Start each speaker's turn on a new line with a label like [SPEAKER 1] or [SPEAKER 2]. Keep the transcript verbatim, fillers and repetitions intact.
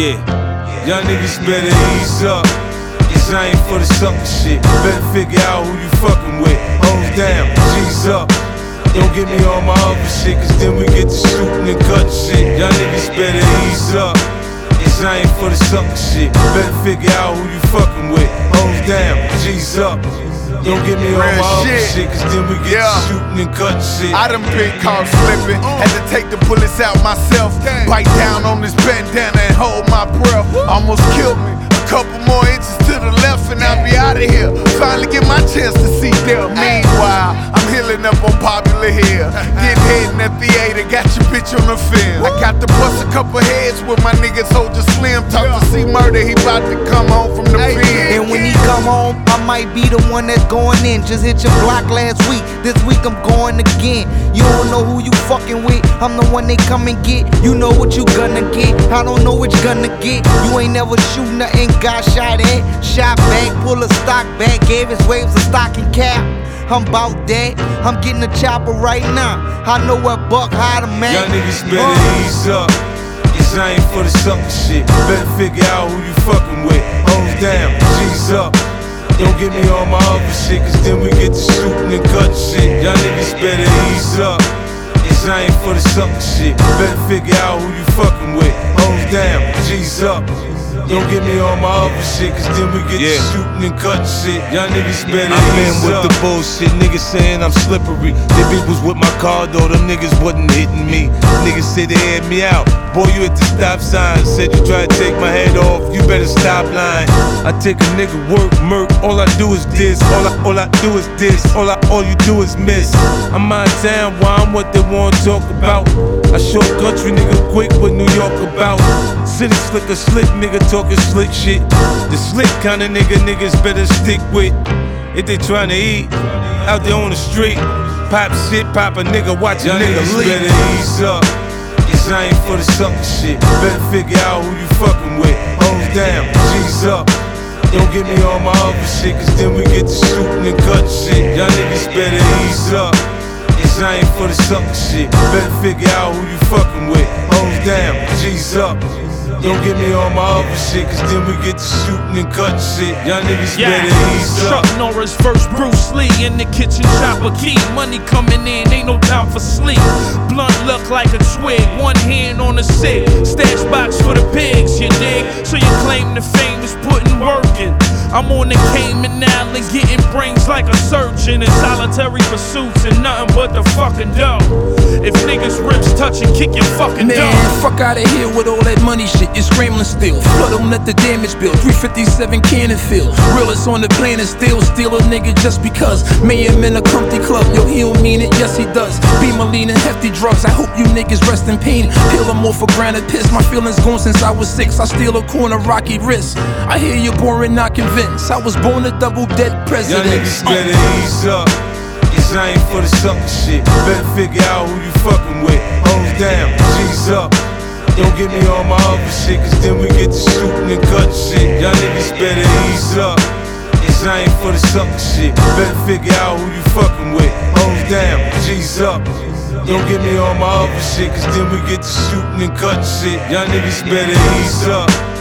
[SPEAKER 1] Yeah, y'all niggas better ease up. Cause I ain't for the sucker shit. Better figure out who you fucking with. Hoes down, G's up. Don't get me on my other shit, cause then we get to shooting and cutting shit. Y'all niggas better ease up. Cause I ain't for the sucker shit. Better figure out who you fucking with. Hoes down, G's up. Don't get me on my other shit, cause then we get yeah. to shooting and cutting shit.
[SPEAKER 2] I done been caught slipping, had to take the bullets out myself. Bite down on this bandana and hold my breath. Almost killed me. A couple more inches to the left and I'll be out of here. Finally get my chance to see them. Meanwhile, I'm healing up on Popular Hill. Getting head in the theater, got your bitch on the film. I got to bust a couple heads with my nigga Soldier Slim. Talk to C Murder, he bout to come home from the pen.
[SPEAKER 3] And when he come home, I might be the one that's going in. Just hit your block last week, this week I'm going again. You don't know who you fucking with, I'm the one they come and get. You know what you gonna get, I don't know what you gonna get. You ain't never shoot nothing, got shot at. Shot back, pull a stock back, gave his waves a stocking cap. I'm bout that, I'm getting a chopper right now. I know what buck how to man.
[SPEAKER 1] Y'all niggas better uh. ease up. Cause I ain't for the sucker shit. Better figure out who you fucking with. Hoes down, G's up. Don't get me on my other shit, cause then we get to shooting and cutting shit. Y'all niggas better ease up. Cause I ain't for the sucker shit. Better figure out who you fucking with. Hoes down, G's up. Don't get me on my other shit, cause then we get yeah. to shooting and cutting shit. Y'all niggas better
[SPEAKER 4] I'm in with
[SPEAKER 1] up.
[SPEAKER 4] the bullshit, niggas saying I'm slippery. They was with my car though, them niggas wasn't hitting me. Niggas said they had me out. Boy, you at the stop sign. Said you try to take my head off, you better stop lying. I take a nigga work, murk, all I do is this. All I, all I do is this, all, I, all you do is miss. I'm out of town, why I'm what they wanna talk about. I show country nigga quick what New York about. City slicker, slick nigga talking slick shit. The slick kinda nigga niggas better stick with. If they tryna eat, out there on the street. Pop shit, pop a nigga, watch a nigga leave.
[SPEAKER 1] Better ease up. Cause I ain't for the sucker shit. Better figure out who you fucking with. Hoes down, G's up. Don't get me on my other shit, cause then we get to shooting and cutting shit. Y'all niggas better ease up. Cause I ain't for the sucker shit. Better figure out who you fucking with. Hoes down, G's up. Don't get me on my other shit, cause then we get to shooting and cutting shit. Y'all niggas yeah. better ease up.
[SPEAKER 5] Chuck Norris versus Bruce Lee in the kitchen, chopper key. Money coming in, ain't no time for sleep. Blunt look like a twig, one hand on the cig. Stash box for the pigs, you dig? So you claim the fame is putting work in. I'm on the Cayman Islands getting brains like a surgeon in solitary pursuits and nothing but the fucking dough. If niggas ribs touch and kick your fucking
[SPEAKER 6] Man,
[SPEAKER 5] dough.
[SPEAKER 6] fuck out of here with all that money shit, you're scrambling still. Flood them, let the damage build, three fifty-seven cannon field. Realest on the planet still, steal a nigga just because. May him in a comfy club, yo he don't mean it, yes he does. Be lean and hefty drugs, I hope you niggas rest in pain. Peel them off for granted piss, my feelings gone since I was six. I steal a corner, rocky wrist. I hear you boring, not convinced. I was born a double dead president.
[SPEAKER 1] Y'all niggas better ease up. Cause I ain't for the sucker shit. Better figure out who you fucking with. Hoes down, G's up. Don't get me on my other shit, cause then we get to shooting and cutting shit. Y'all niggas better ease up. Cause I ain't for the sucker shit. Better figure out who you fucking with. Hoes down, G's up. Don't get me on my other shit, cause then we get to shooting and cutting shit. Y'all niggas better ease up.